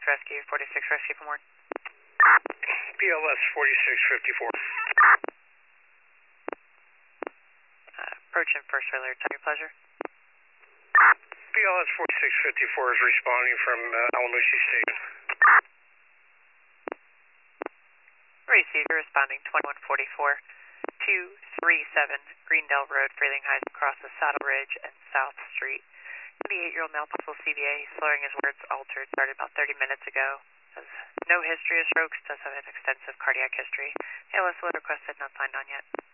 Rescue, 46 Rescue from Warren. PLS 4654. Approach and first alert, on your pleasure. PLS 4654 is responding from Alamusi Station. Received, responding 2144. 237 Greendale Road, Freeling Heights, across the Saddle Ridge and South Street. 28-year-old male, possible CVA, slurring his words, altered, started about 30 minutes ago. Has no history of strokes, does have an extensive cardiac history. ALS alert requested, not signed on yet.